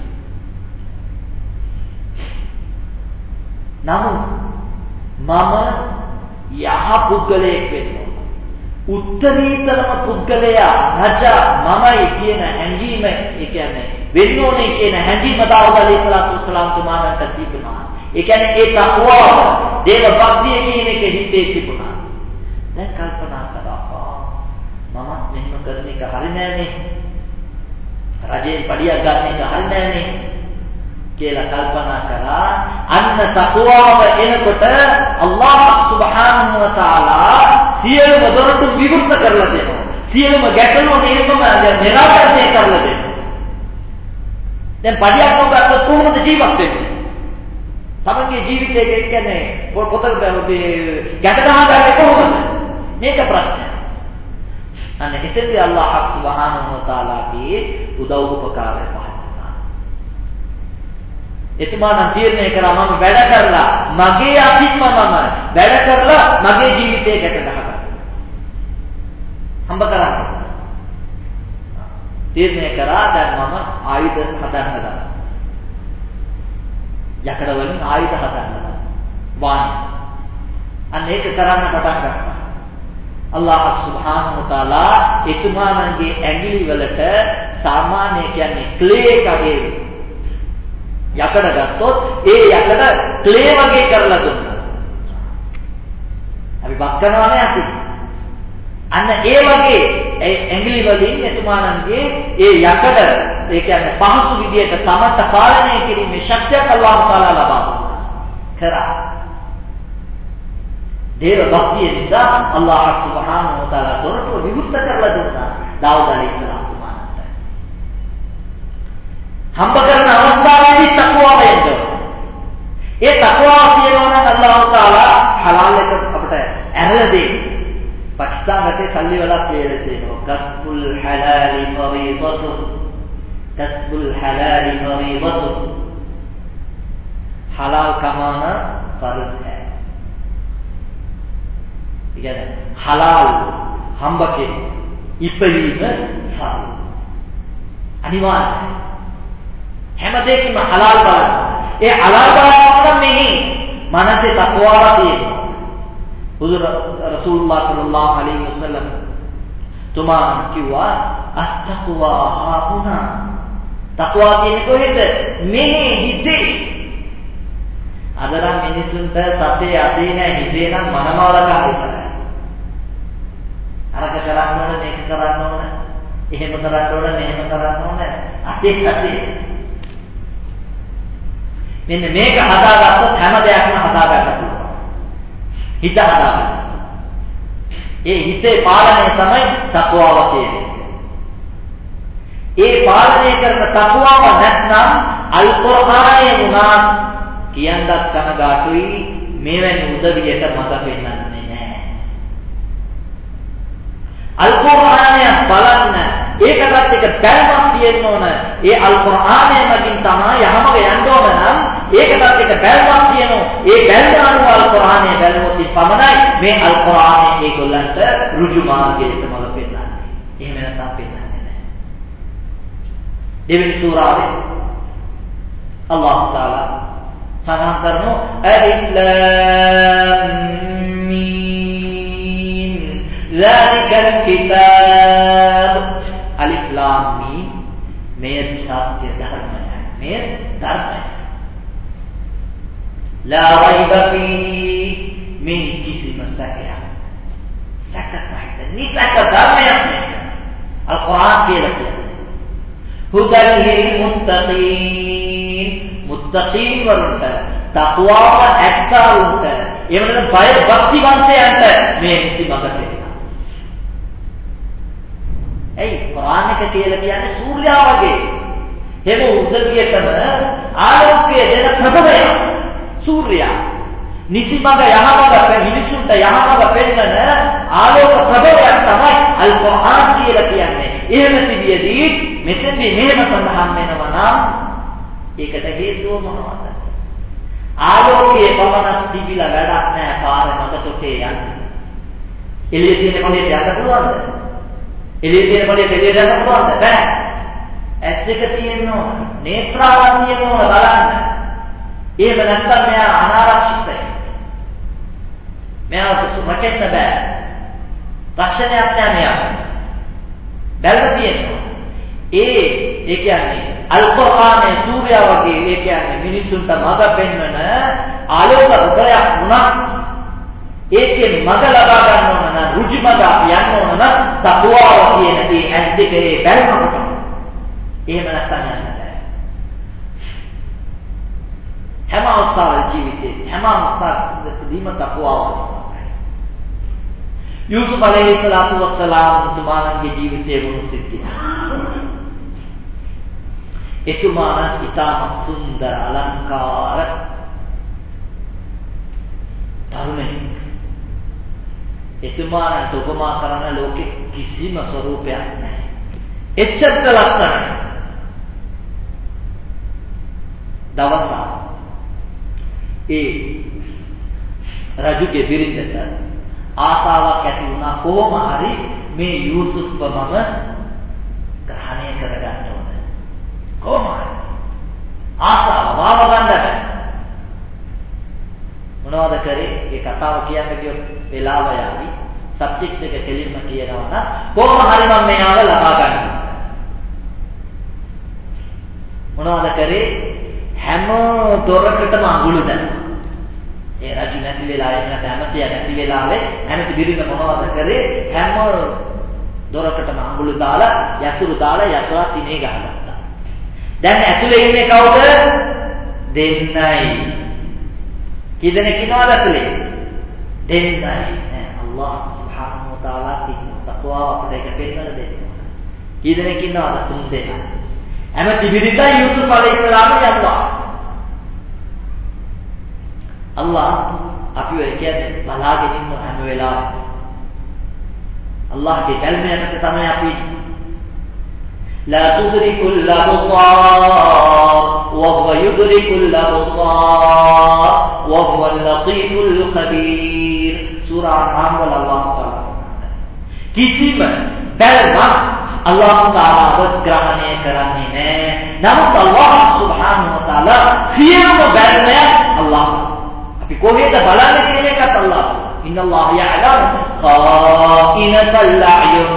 නමුත් මම යහ පුද්ගලයෙක් වෙන්න ඕන. උත්තරීතරම පුද්ගලයා රජ මමයි කියන හැඟීම ඒ කියන්නේ වෙන්න ඕනේ කියන හැඟීම दाऊद अलैहिस्सलाम තුමාණන්ට තිබුණා. ඒ කියන්නේ ඒ තක්වාව දේව භක්තිය කියන එක හිතේ තිබුණා. දැන් කල්පනා කරා මමත් මෙහෙම කරන එක හරි නෑනේ. රජේ පඩියක් ගන්න එක හරි නෑනේ කියලා කල්පනා කරා. අන්න තක්වාව එනකොට අල්ලාහ් සුබ්හානහු වතාලා සියලුම දොරටු විවෘත කරලා දෙනවා. සියලුම ගැටලු නිර්මම නිරාකරණය කරලා දෙනවා. දැන් පඩියක් නොගත්තොත් කොහොමද ජීවත් වෙන්නේ? තමන්ගේ ජීවිතයේ කියන්නේ පොතක ගැට ගහගන්නේ කොහොමද? මේක ප්‍රශ්නයක්. අන්න එතෙන්දී අල්ලාහ් සුබ්හානහු වතාලාගේ උදව් උපකාරය පහදනවා. එතුමා නම් තීරණය කරා මම වැඩ කරලා මගේ අතින්ම මම වැඩ කරලා මගේ ජීවිතේ ගැට ගහගන්නවා. හම්බ කරන්නේ. තීරණය කරා දැන් මම ආයුධ හදන්න ගන්නවා. යකඩ වලින් ආයුධ හදන්න ගන්නවා. වාණි. අන්න ඒක කරන්න පටන් ගත්තා. අල්ලාහ් සුබ්හානහු වතාලා එතුමාගේ ඇඟිලි වලට සාමාන්‍ය කියන්නේ ක්ලේ කගේ යකඩ ගත්තොත් ඒ යකඩ ක්ලේ වගේ කරලා දුන්නා. අපි වක් කරනවානේ අපි. අන්න ඒ වගේ ඇඟිලි වලින් එතුමාගේ ඒ යකඩ ඒ කියන්නේ පහසු විදියට තමට පාලනය කිරීමේ ශක්තිය අල්ලාහ් තාලා ලබා කරා. දේව භක්තිය නිසා අල්ලාහ් සුබ්හානහු වතාලා දොරටුව විවෘත කරලා දුන්නා දාවුද් අලයිහිස්සලාම් තුමාට. හම්බ කරන අවස්ථාවේදී තක්වාව එන්න. ඒ තක්වාව කියනවා නම් අල්ලාහ් තාලා හලාල් එක අපිට ඇරලා දෙයි. පාකිස්තාන රටේ සල්ලි වලක් කියලා තියෙනවා. කස්බුල් හලාලි ෆරීදතු. කස්බුල් හලාලි ෆරීදතු. හලාල් කමාන ෆර්ද් है. ඉතින් හලාල් හම්බ කෙරේ ඉපදීම සාල් අනිවාර්යයි. හැම දෙයක්ම හලාල් බලන්න. ඒ හලාල් බලනකොට මෙහි මනසේ තක්වාව තියෙනවා. හුදුර රසූලුල්ලාහ සල්ලල්ලාහු අලයිහි වසල්ලම් තුමා කිව්වා අත්තක්වා හාුණා. තක්වා කියන්නේ කොහෙද? මෙහි හිතේ. අදනම් මිනිසුන්ට සතේ අතේ නැහැ හිතේ නම් මනමාලකා විතරයි. අරක කරන්න ඕන මේක කරන්න ඕන එහෙම කරන්න ඕන මෙහෙම කරන්න ඕන අතේ මෙන්න මේක හදාගත්තොත් හැම දෙයක්ම හදාගන්න පුළුවන්. හිත හදාගන්න. ඒ හිතේ පාලනය තමයි තක්වාව කියන්නේ. ඒ පාලනය කරන තක්වාව නැත්නම් අල් කුර්ආනයේ වුණා කියන්නත් කනගාටුයි මේවැනි උදවියට මඟ පෙන්වන්නේ නැහැ. අල් කුර්ආනය බලන්න ඒකටත් එක බැලමක් තියෙන්න ඕන. ඒ අල් කුර්ආනය මගින් තමයි යහමග යන්න ඕන නම් ඒකටත් එක බැලමක් තියෙනවා. ඒ බැලම අනුව අල් කුර්ආනය බැලුවොත් පමණයි මේ අල් කුර්ආනය ඒගොල්ලන්ට ඍජු මාර්ගයට මඟ පෙන්වන්නේ. එහෙම නැත්නම් පෙන්වන්නේ නැහැ. දෙවෙනි සූරාවේ අල්ලාහ් තාලා සඳහන් කරනවා අලිෆ් ලාම් මීම් ذَلِكَ الْكِتَابُ අලිෆ් ලාම් මීම් මේ සත්‍ය ධර්මය මේ ධර්මය ලා රයිබ ෆී මේ කිසිම සැකයක් සැකසහිත නිසක ධර්මයක් නෙවෙයි. අල් කුර්ආන් කියලා කියන්නේ හුදල් ලිල් මුත්තකීන් මුත්තකීන් වරුන්ට තක්වාව ඇත්තවුන්ට එහෙම නැත්නම් බය භක්තිවන්තයන්ට මේ නිසි මඟ පෙන්නනවා. ඒ කුර්ආන් එක කියලා කියන්නේ සූර්යයා වගේ. එහෙම උදවියටම ආලෝකය දෙන ප්‍රභවය සූර්යයා. නිසි මඟ යහමඟ මිනිසුන්ට යහමඟ පෙන්නන ආලෝක ප්‍රභවයක් තමයි අල් කුර්ආන් කියලා කියන්නේ. එහෙම තිබියදී මෙතෙන්දී මෙහෙම සඳහන් වෙනවා නම් ඒකට හේතුව මොනවද? ආලෝකයේ පමණක් තිබිලා වැඩක් නැහැ පාර මඟ තොටේ යන්නේ. එළිය තියෙන මොලේට යන්න පුළුවන්ද? එළිය තියෙන මොලේට එළියට යන්න පුළුවන්ද? බෑ. ඇස් දෙක තියෙන්න ඕන. නේත්‍රාවන් තියෙන්න ඕන බලන්න. එහෙම නැත්නම් මෙයා අනාරක්ෂිතයි. මෙයාට රැකෙන්න බෑ. රක්ෂණයක් නැහැ මෙයාට. බැලුව තියෙනවා. ඒ කියන්නේ අල් කුර්ආනයේ සූර්යයා වගේ ඒ කියන්නේ මිනිසුන්ට මඟ පෙන්වන ආලෝක උදයක් වුණත් ඒකෙන් මඟ ලබා ගන්න ඕන නම් ඍජු මඟ යන්න ඕන නම් තක්වාව කියන ඒ ඇස් දෙකේ බැලමකට. එහෙම නැත්නම් යන්නේ නැහැ. හැම අවස්ථාවක ජීවිතේ හැම අවස්ථාවකදීම තක්වාව. යූසුෆ් අලයිහිස්සලාතු වස්සලාම් තුමාගේ ජීවිතයේ වුණු සිද්ධිය. එතුමා ඉතාම සුන්දර අලංකාර තරුණෙක්. එතුමාට උපමා කරන ලෝකෙ කිසිම ස්වરૂපයක් නැහැ. එච්චර ලස්සනයි. දවසක් ඒ රජුගේ බිරිඳට ආසාවක් ඇති වුණා කොහොම හරි මේ යූසුෆ්ව මම ග්‍රහණය කරගන්න ඕනේ. කොහොම හරි ආසාව වාව ගන්න බැහැ. මොනවද කරේ? ඒ කතාව කියන්න ගියොත් වෙලාව යාවි. සබ්ජෙක්ට් එක දෙලින්ම කියනවා නම් කොහොම හරි මම මෙයාව ලබා ගන්නවා. මොනවද කරේ? හැම දොරකටම අඟුළු දැම්මා. ඒ රජු නැති වෙලාවේ නැත්නම් ඇමතිය නැති වෙලාවේ ඇමති බිරිඳ මොනවද කරේ? හැම දොරකටම අඟුළු දාලා යතුරු දාලා යතුරා තිනේ ගහගත්තා. දැන් ඇතුලේ ඉන්නේ කවුද? දෙන්නයි. කී දෙනෙක් ඉන්නවද ඇතුලේ? දෙන්නයි. අල්ලාහ් සුබ්හානහු වතාලා තක්වා අපිට ඒක පෙන්නන දෙන්නවා. කී දෙනෙක් ඉන්නවද? 3 දෙනා. ඇමති බිරිඳ යූසුෆ් අලයිහිස්සලාම යල්ලා. අල්ලාහ් අපි ඔය කියන්නේ බලාගෙන ඉන්න හැම වෙලාවෙම අල්ලාහ්ගේ බැල්මකට තමයි අපි لا تدرك الأبصار وهو يدرك الأبصار وهو اللطيف الخبير سورة الأنعام الله تعالى කිසිම බැල්මක් අල්ලාහ් තාලාව ග්‍රහණය කරන්නේ නැහැ. නමුත් අල්ලාහ් සුබ්හානහු වතාලා සියලුම බැල්ම අල්ලාහ් අපි කොහෙද බලන්නේ කියන එකත් අල්ලාහ්. ඉන්නල්ලාහ් යඅලම් ඛායිනතල් අයුන්.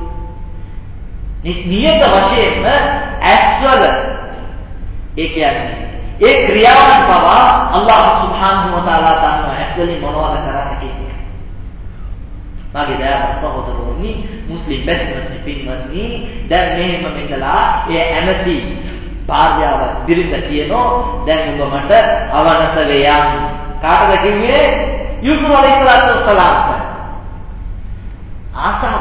නියත වශයෙන්ම ඇස්වල ඒ කියන්නේ ඒ ක්‍රියාවන් පවා අල්ලාහ් සුබ්හානහු වතාලා දන්නවා ඇස්වලින් මොනවද කරන්නේ කියන්නේ. මාගේ දයාව සහෝදරවනි මුස්ලිම් බැතිමත්නි පින්වත්නි දැන් මෙහෙම මෙතලා ඒ ඇමති භාර්යාව බිරිඳ කියනෝ දැන් ඔබ මට අවනත වේයන් කාටද කිව්වේ යූසුෆ් අලයිහිස්සලාම්ට ආසාව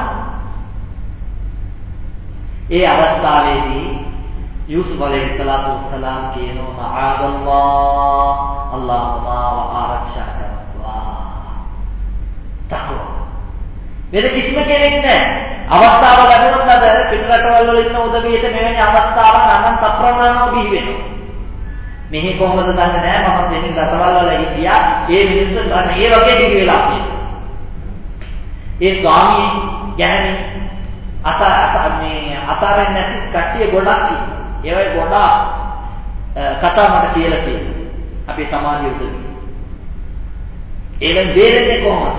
ඒ අවස්ථාවේදී යූසුෆ් අලයිහිස්සලාම් කියනෝ මආදල්ලාහ් අල්ලාහ් මාව ආරක්ෂා කරනවා. තකවා මෙන්න කිසිම කෙනෙක් නැහැ. අවස්ථාව ලැබුණොත් අද පිටරටවල වල ඉන්න උදවියට මෙවැනි අවස්ථාවක් අනන්ත අප්‍රමාණව බිහි වෙනවා. මෙහි කොහොමද දන්නේ නැහැ. මම දෙනින් රටවල් වල හිටියා. ඒ මිනිස්සු ගන්න ඒ වගේ බිහි වෙලා තියෙනවා. ඒ ස්වාමී ගැහණි අතාරින් නැති කට්ටිය ගොඩක් ඉන්නවා. ඒ වගේ ගොඩක් කතා මට කියලා තියෙනවා. අපේ සමාජයේ උදවිය. ඒවෙන් බේරෙන්නේ කොහොමද?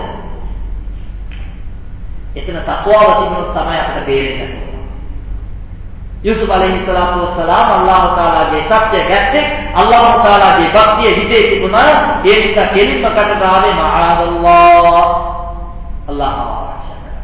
එතන තක්වාව තිබුණොත් තමයි අපිට බේරෙන්න පුළුවන්. යූසුෆ් අලයිහිස්සලාතු වස්සලාම් අල්ලාහ් තාලාගේ සත්‍ය ගැත්තේ අල්ලාහ් තාලාගේ භක්තිය හිතේ තිබුණා. ඒ නිසා කෙලින්ම කට ගාවේ මආදල්ලාහ් අල්ලාහ් ආරක්ෂා කරා.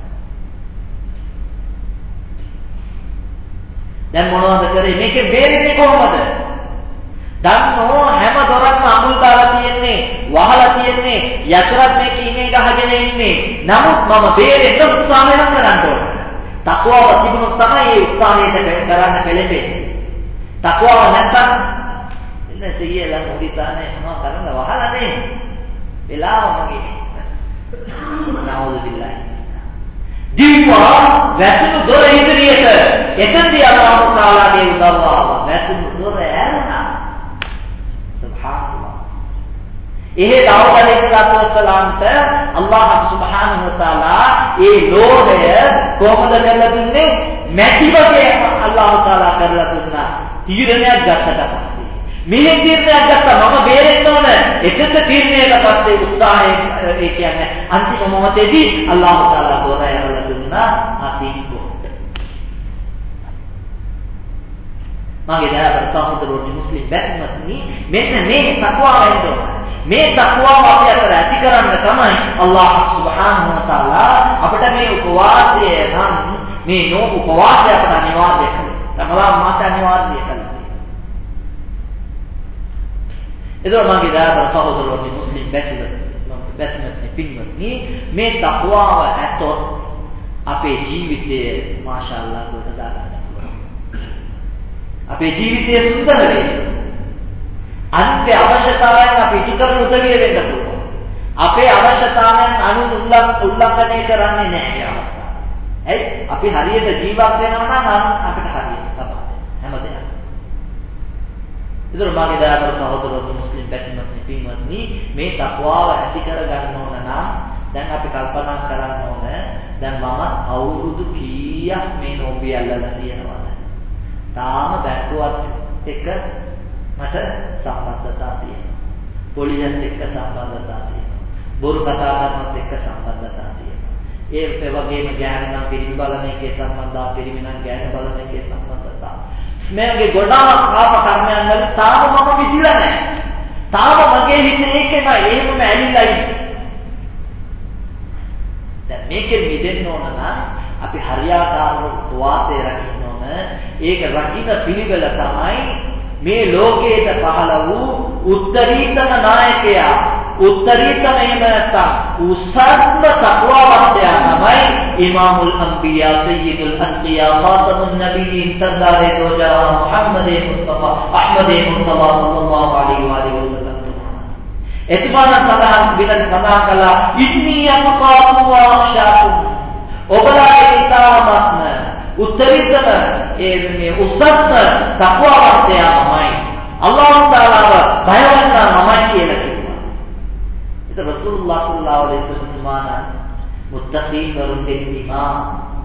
දැන් මොනවද කරේ? මේකේ බේරෙන්නේ කොහොමද? දන්නෝ හැම දොරක්ම අමුල් දාලා තියෙන්නේ, වහලා තියෙන්නේ, යතුරක් මේ කීනේ ගහගෙන ඉන්නේ. නමුත් මම බේරෙන්න උත්සාහය කරන්න ඕනේ. තක්වාව තිබුණොත් තමයි මේ උත්සාහයට කරන්න පෙළඹෙන්නේ. තක්වාව නැත්නම් ඉන්න සියලා මොඩිතානේ මොනවා කරන්න වහලා නේ. වෙලාව මගේ. නවුදු බිල්ලාහ්. දීපා වැසුණු දොර ඉදිරියට එතෙන්දී අල්ලාහ් තාලාගේ උදව්ව වැසුණු දොර ඇරලා එහෙ දාවුද් අලයිහිස්සලාම්ට අල්ලාහ් සුබ්හානහු වතාලා ඒ ලෝභය කොහොමද කරලා දුන්නේ? මැටි වගේ අල්ලාහ් තාලා කරලා දුන්නා. තීරණයක් ගත්තට පස්සේ මේ තීරණයක් ගත්තා මම බේරෙන්න ඕන. එතෙන්ද තීරණයට පස්සේ උත්සාහය ඒ කියන්නේ අන්තිම මොහොතේදී අල්ලාහ් තාලා දොර ඇරලා දුන්නා අතිපොත්. මගේ දයාබර සහෝදරවනි මුස්ලිම් බැතිමත්නි මෙන්න මේ තක්වාව වෙන්න ඕන. මේ තක්වාව අපි අතර ඇති කරන්න තමයි අල්ලාහ් සුබ්හානහු වතාලා අපිට මේ උපවාසය නම් මේ නෝ උපවාසය අපට අනිවාර්ය කළේ. රමදාන් මාසය අනිවාර්ය කළේ. ඒතකොට මගේ දයාබර සහෝදරවනි මුස්ලිම් බැතිමත්නි පින්වත්නි මේ තක්වාව ඇතොත් අපේ ජීවිතයේ මාෂාඅල්ලාහ් කොට දාගන්න පුළුවන්. අපේ ජීවිතය සුන්දර වෙයි. අන්ත්‍ය අවශ්‍යතාවයන් අපි ඉටු කරන උදවිය වෙන්න පුළුවන්. අපේ අවශ්‍යතාවයන් උල්ලංඝනය කරන්නේ නැහැ අවස්ථාව. ඇයි? අපි හරියට ජීවත් වෙනවා නම් අපිට හරියට තමයි හැමදේම. ඒතර මාගේ දයාබර සහෝදරවරු මුස්ලිම් පැතිමත්නි පින්වත්නි මේ තක්වාව ඇති කර ගන්න ඕන නම් දැන් අපි කල්පනා කරන්න ඕන දැන් මම අවුරුදු කීයක් මේ නෝබිය අල්ලලා තියෙනවද? තාම බැක්කුවත් එක්ක මට සම්බන්ධතාවය තියෙනවා. පොලිසියත් එක්ක සම්බන්ධතාවය තියෙනවා. බොරු කතා කරනවත් එක්ක සම්බන්ධතාවය තියෙනවා. ඒ වගේම ඥානනම් පිරිමි බලන එකේ සම්බන්ධතාව, පිරිමිනම් ඥාන බලන එකේ සම්බන්ධතාව. මේගේ ගොඩාක් පාප කර්මයන් වල තාම මම විදිලා නැහැ. තාම මගේ හිතේ ඒකමයි එහෙමම ඇලිලා ඉන්නේ. දැන් මේකෙන් මිදෙන්න ඕන නම් අපි හරියාකාරව වාසය රකින්න ඕන. ඒක රකින්න පිළිවෙල තමයි මේ ලෝකයේ පහළ වූ උත්තරීතම නායකයා උත්තරීතම එහෙම නැත්නම් උසස්ම තක්වාවන්තයා තමයි ඉමාමුල් අන්බියා සය්යිදුල් අන්බියා ඛාතමුන් නබියින් සර්දාරේ දෝජා මුහම්මදේ මුස්තෆා අහ්මදේ මුස්තෆා සල්ලල්ලාහු අලයිහි වසල්ලම්. එතුමාන සඳහන් කළා ඉන්නී අත්කාතු වඅක්ෂාකුම්. ඔබලාගේ ඉතාමත්ම උත්තරීතම මේ උසස්ම තක්වාවන්තයාමයි අල්ලාහ් තාලාව බයවන්නා මමයි කියලා කිව්වා. ඒක රසූලුල්ලාහ සල්ලල්ලාහු අලයිහි වසල්ලම් මුත්තකීන් වරුන්ගේ ඉමාම්.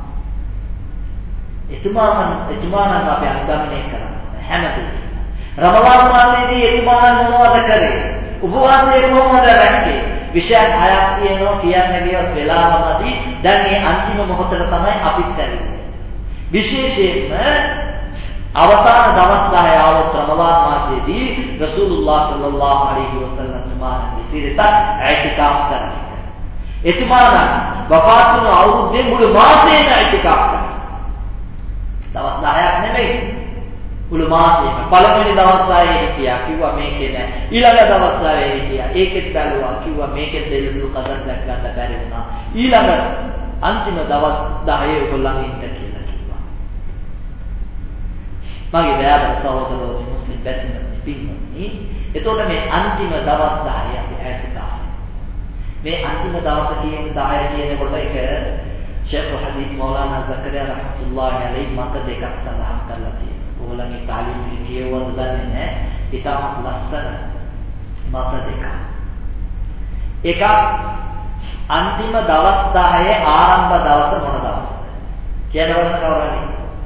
එතුමාන අපි අනුගමනය කරනවා හැමදේම. රමදාන් මාසයේදී එතුමාන මොනවද කරේ? උපවාසයේ කොහොමද රැක්කේ? විශේෂ හයක් තියෙනවා කියන්නේ ගියොත් වෙලාවමදි දැන් මේ අන්තිම මොහොතට තමයි අපිත් ඇවිල්ලා. විශේෂයෙන්ම අවසාන දවස් 10 ආවොත් රමදාන් මාසයේදී රසූලුල්ලාහ සල්ලල්ලාහු අලයිහි වසල්ලම් තුමාගේ පිරිසත් ඉතිකාෆ් කරනවා. එතුමාන වෆාත් වුණ අවුරුද්දේ මුළු මාසෙම ඉතිකාෆ් කරනවා. දවස් 10ක් නෙමෙයි. මුළු මාසෙම පළවෙනි දවස් 10 හිටියා කිව්වා මේකේ නෑ. ඊළඟ දවස් 10 හිටියා. ඒකෙත් බැලුවා කිව්වා මේකෙත් දෙලුළු කදක් දැක් ගන්න බැරි වුණා. ඊළඟ අන්තිම දවස් 10 ඔයගොල්ලන් ඉන්න කියලා කිව්වා. මගේ දයාබර සහෝදරවෝ මුස්ලිම් පැතිමත්නි පින්වත්නි. එතකොට මේ අන්තිම දවස් 10 අපි ඇත්තටම මේ අන්තිම දවස් කියන 10 කියනකොට ඒක ෂේඛ් හදීස් මෞලානා සකරියා රහ්මතුල්ලාහි අලයිහි මත දෙකක් සඳහන් කරලා තියෙනවා. ඕලගේ තාලිමේ කියවවද දන්නේ නැහැ. ඉතාමත් ලස්සන මත දෙකක්. එකක් අන්තිම දවස් 10 ආරම්භ දවස මොන දවසද? කියනවද කවුරුහරි?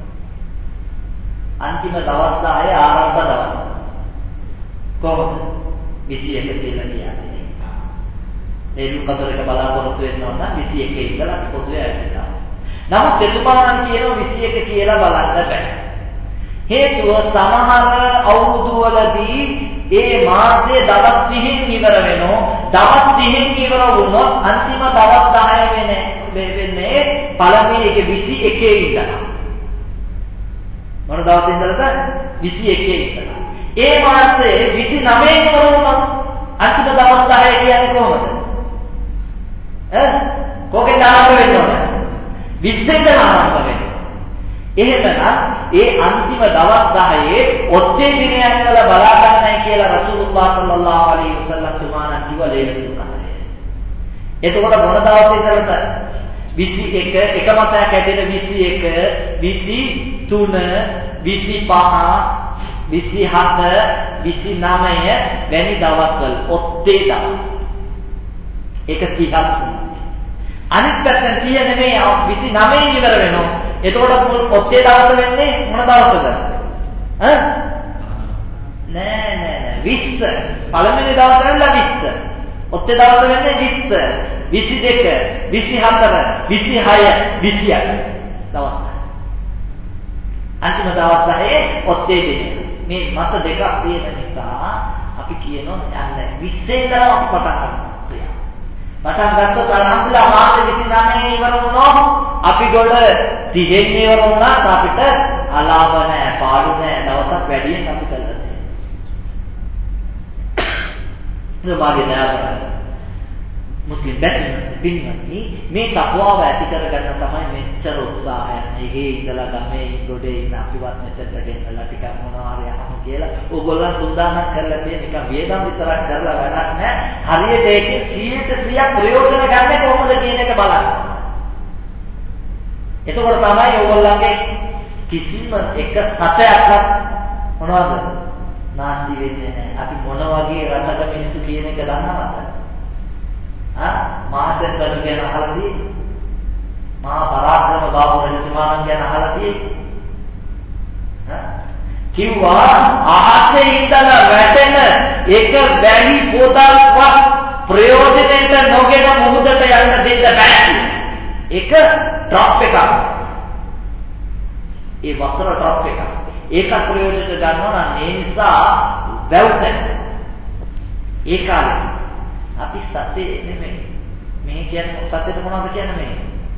අන්තිම දවස් 10 ආරම්භ දවස. කොහොමද? 21 කියලා කියන්නේ. ලේලු කතරක බලාපොරොත්තු වෙනවා නම් 21 ඉඳලා පොදුවේ ඇවිල්ලා. නමුත් එතුමාන් කියනවා 21 කියලා බලන්න බෑ. හේතුව සමහර අවුරුදු වලදී ඒ මාසයේ දවස් 30න් ඉවර වෙනවා. දවස් 30න් ඉවර වුණොත් අන්තිම දවස් 10 වෙන්නේ පළවෙනි එකේ 21 ඉඳලා. මොන දවසේ ඉඳලාද? 21 ඉඳලා. ඒ මාසයේ 29 ඉවර වුණොත් අන්තිම දවස් 10 කියන්නේ කොහොමද? කොකෙන් ආරම්භ වෙනවද? 20 ඉඳලා ආරම්භ වෙනවා. එහෙමනම් ඒ අන්තිම දවස් 10 ඔත්තේ දිනයක් වල බලා ගන්නයි කියලා රසූලුල්ලාහ සල්ලල්ලාහු අලයිහි වසල්ලම් තුමාණන් කිව්ව ලේලතුල් කදරේ. එතකොට මොන දවසේ ඉඳලාද? 21 එක මතයක් ඇදෙන 21, 23, 25, 27, 29 වැනි දවස්වල ඔත්තේ දවස්. ඒක 30ක්. අනිත් පැත්තෙන් 30 නෙමෙයි 29 ඉවර වෙනවා. එතකොට ඔත්තේ දවස වෙන්නේ මොන දවසද? නෑ 20. පළවෙනි දවස වෙනවා 20. ඔත්තේ දවස වෙන්නේ 20, 22, 24, 26, 28 දවස්. අන්තිම දවස් 10 ඔත්තේ දිනේ. මේ මත දෙකක් තියෙන නිසා අපි කියනවා යන්නේ 20 ඉඳලා අපි පටන් ගන්නවා. පටන් ගත්තොත් අල්හම්දුලිල්ලාහ් මාස 29 ඉවර වුණොත් අපි ගොඩ 30 ඉවර වුණාත් අපිට අලාභ නැහැ, පාඩු නැහැ, දවසක් වැඩියෙන් අපි කළා තියෙනවා. මුස්ලිම් බැතිමත් පින්වත්නි මේ තක්වාව ඇති කරගන්න තමයි මෙච්චර උත්සාහයක්. මේකේ ඉඳලා ගමේ ගොඩේ ඉන්න අපිවත් මෙතනට ගෙන්නලා ටිකක් මොනවා හරි අහමු කියලා ඕගොල්ලන් සුන්දානක් කරලා තියෙන එක වේදම් විතරක් කරලා වැඩක් නැහැ. හරියට ඒකේ 100% ප්‍රයෝජන ගන්න කොහොමද කියන එක බලන්න. එතකොට තමයි ඕගොල්ලන්ගේ කිසිම එක සතයක්වත් මොනවද නාස්ති වෙන්නේ නැහැ. අපි මොන වගේ රටක මිනිස්සු කියන එක දන්නවද? මහසෙන් රජු ගැන අහලා තියෙන්නේ. මහා පරාක්‍රම බාහු රජතුමාණන් ගැන අහලා තියෙන්නේ. කිව්වා අහසේ ඉඳලා වැටෙන එක බැරි පොතක්වත් ප්‍රයෝජනෙට නොගෙන මුහුදට යන්න දෙන්න බෑ. ඒක ඩ්‍රොප් එකක්. ඒ වතුර ඩ්‍රොප් එකක්. ඒක ප්‍රයෝජනට ගන්නවා නම් ඒ නිසා වැවුතන. ඒ කාලේ අපි සතේ නෙමෙයි. මේ කියන්නේ සතේට මොනවද කියන්නේ මේ?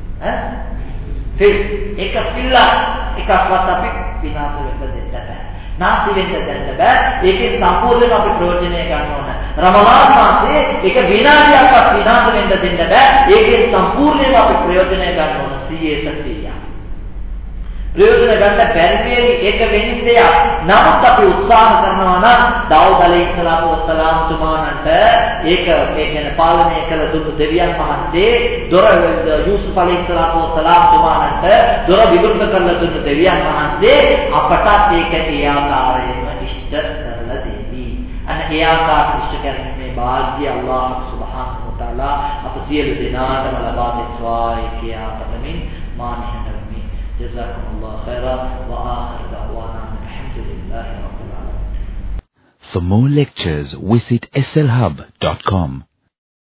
එක පිල්ලා එකක්වත් අපි විනාශ වෙන්න දෙන්න බෑ. නාස්ති වෙන්න දෙන්න බෑ. ඒකේ සම්පූර්ණයෙන්ම අපි ප්‍රයෝජනය ගන්න ඕන. රමලාන් මාසයේ එක විනාඩියක්වත් විනාශ වෙන්න දෙන්න බෑ. ඒකේ සම්පූර්ණයෙන්ම අපි ප්‍රයෝජනය ගන්න ඕන 100%. ප්‍රයෝජන ගන්න බැරි වේවි ඒක වෙනින් දෙයක්. නමුත් අපි උත්සාහ කරනවා නම් දාවුද් අලයිහිස්සලාතු වස්සලාම් තුමාණන්ට ඒක මේ කියන පාලනය කළ දුන්නු දෙවියන් වහන්සේ දොර යූසුෆ් අලයිහිස්සලාතු වස්සලාම් තුමාණන්ට දොර විවෘත කළ දුන්නු දෙවියන් වහන්සේ අපට ඒක ඒ ආකාරයෙන්ම ඉෂ්ට කරලා දෙවි. අන්න ඒ ආකාරයට ඉෂ්ට කරන්නේ මේ භාග්‍ය අල්ලාහ් සුබ්හානහු වතාලා අප සියලු දෙනාටම ලබා දෙත්වා කියා පතමින් මානිහන جزاكم الله خيرا وآخر دعوانا الحمد لله رب العالمين. For more lectures, visit slhub.com.